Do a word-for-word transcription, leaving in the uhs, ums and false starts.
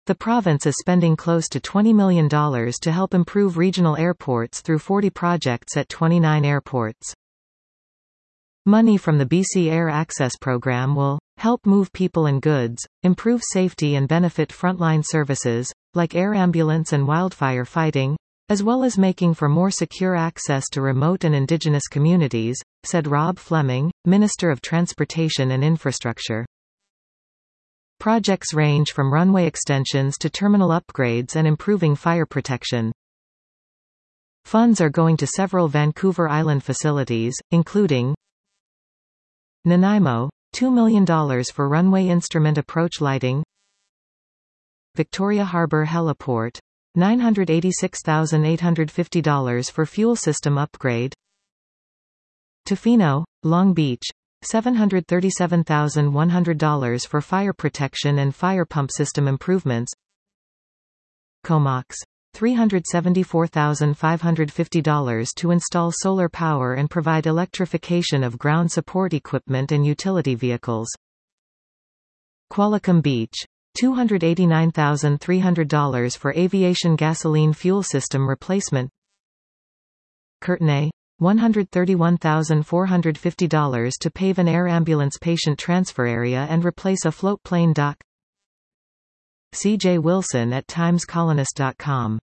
The province is spending close to twenty million dollars to help improve regional airports through forty projects at twenty-nine airports. Money from the B C Air Access Program will help move people and goods, improve safety and benefit frontline services, like air ambulance and wildfire fighting, as well as making for more secure access to remote and indigenous communities, said Rob Fleming, Minister of Transportation and Infrastructure. Projects range from runway extensions to terminal upgrades and improving fire protection. Funds are going to several Vancouver Island facilities, including Nanaimo, two million dollars for runway instrument approach lighting, Victoria Harbour Heliport, nine hundred eighty-six thousand eight hundred fifty dollars for fuel system upgrade, Tofino, Long Beach, seven hundred thirty-seven thousand one hundred dollars for fire protection and fire pump system improvements, Comox, three hundred seventy-four thousand five hundred fifty dollars to install solar power and provide electrification of ground support equipment and utility vehicles, Qualicum Beach, two hundred eighty-nine thousand three hundred dollars for aviation gasoline fuel system replacement, Courtenay, one hundred thirty-one thousand four hundred fifty dollars to pave an air ambulance patient transfer area and replace a float plane dock. C J Wilson at times colonist dot com